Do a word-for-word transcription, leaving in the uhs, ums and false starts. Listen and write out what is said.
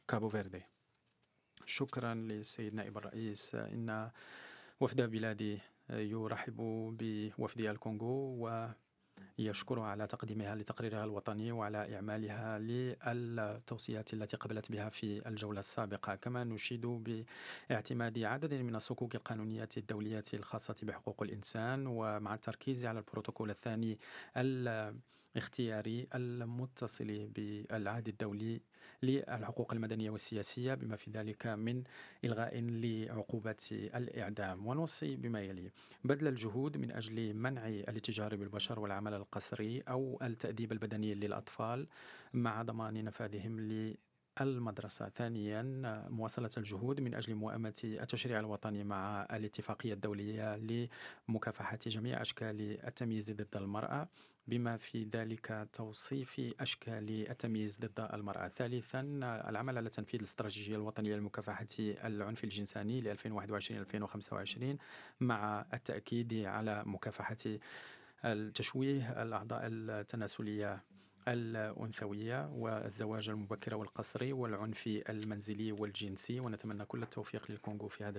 كابو فيردي. شكرا للسيد نائب الرئيس. إن وفد بلادي يرحب بوفد الكونغو ويشكرها على تقديمها لتقريرها الوطني وعلى إعمالها للتوصيات التي قبلت بها في الجولة السابقة. كما نشيد باعتماد عدد من الصكوك القانونية الدولية الخاصة بحقوق الإنسان، ومع التركيز على البروتوكول الثاني الاختياري المتصل بالعهد الدولي للحقوق المدنية والسياسية، بما في ذلك من إلغاء لعقوبة الإعدام. ونوصي بما يلي: بذل الجهود من أجل منع الاتجار بالبشر والعمل القسري أو التأديب البدني للأطفال مع ضمان نفاذهم للمدرسة. ثانيا، مواصلة الجهود من أجل موائمة التشريع الوطني مع الاتفاقية الدولية لمكافحة جميع أشكال التمييز ضد المرأة، بما في ذلك توصيف أشكال التمييز ضد المرأة. ثالثا، العمل على تنفيذ الاستراتيجية الوطنية لمكافحة العنف الجنساني ل ألفين وواحد وعشرين ألفين وخمسة وعشرين، مع التأكيد على مكافحة التشويه الأعضاء التناسلية الأنثوية والزواج المبكر والقسري والعنف المنزلي والجنسي. ونتمنى كل التوفيق للكونغو في هذا